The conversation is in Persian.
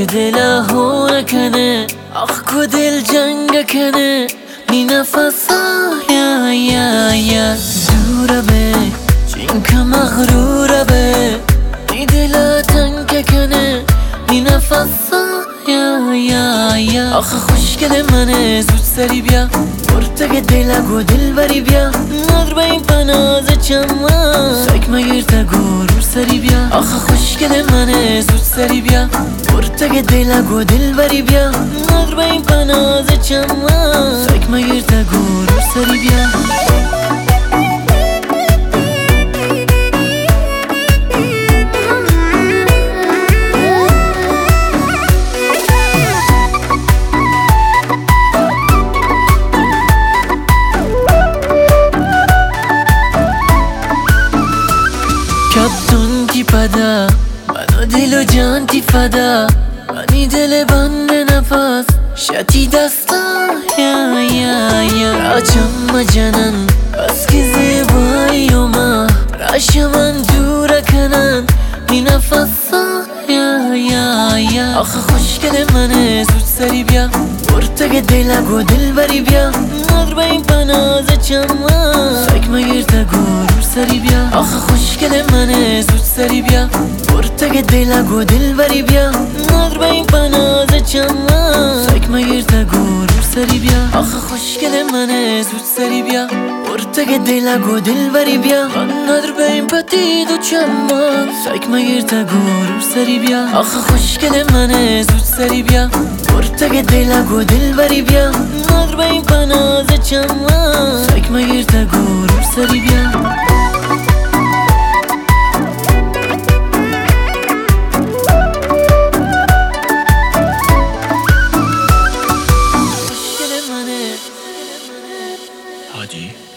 دل هونه کنه آخ کو دل جنگ کنه می نفسا یا دوره به چین که مغروره به می دل تنگ کنه می نفسا یا آخ خوشگل منه زود سری بیا برتگ دلگو دل بری بیا ندر به این پناز چما سک مگیر تگو رو سری بیا آخ خوشگل منه زود سری بیا برتگ دلگو دل بری بیا ندر به این پناز چما سک مگیر تگو رو سری بیا کپتون کی پدا منو دل و جان تی فدا منی دل بند نفس شتی دستا یا راچم مجنن بس که زیبایی و ما راش من دور کنن می نفسا یا آخه خوشگل منه زود سری بیا برتگ دلگو دل بری بیا ندر به این پناز چما سک مگیر تگو رو سری بیا آخه خوشگل منه زود سری بیا برتگ دلگو دل بری بیا ندر به این پناز چما سک مگیر تگو رو سری بیا آخه خوشگل منه زود سری بیا برتگ دلگو دل بری بیا ندر به این پتید و چما سک مگیر تگو رو سری بیا آخه خوشگل منه زود سری بیا برتگ دلگو دل بری بیا ندر به این پناز چما سک مگیر تگو رو سری بیا هادی